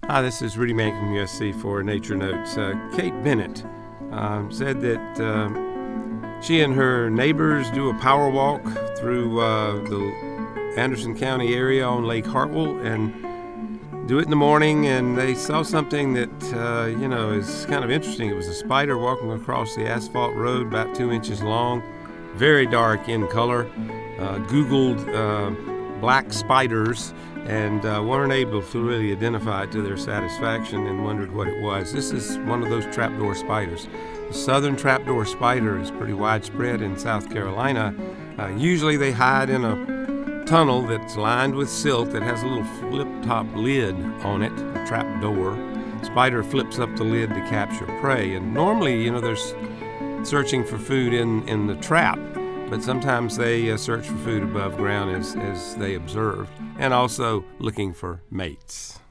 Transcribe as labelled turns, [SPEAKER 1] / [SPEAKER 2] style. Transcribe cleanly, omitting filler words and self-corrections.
[SPEAKER 1] Hi, this is Rudy Mank from USC for Nature Notes. Kate Bennett said that she and her neighbors do a power walk through the Anderson County area on Lake Hartwell and do it in the morning, and they saw something that, is kind of interesting. It was a spider walking across the asphalt road about 2 inches long, very dark in color. Googled black spiders and weren't able to really identify it to their satisfaction and wondered what it was. This is one of those trapdoor spiders. The southern trapdoor spider is pretty widespread in South Carolina. Usually they hide in a tunnel that's lined with silk that has a little flip-top lid on it, a trapdoor. Spider flips up the lid to capture prey, and normally, there's searching for food in the trap, but sometimes they search for food above ground as they observed, and also looking for mates.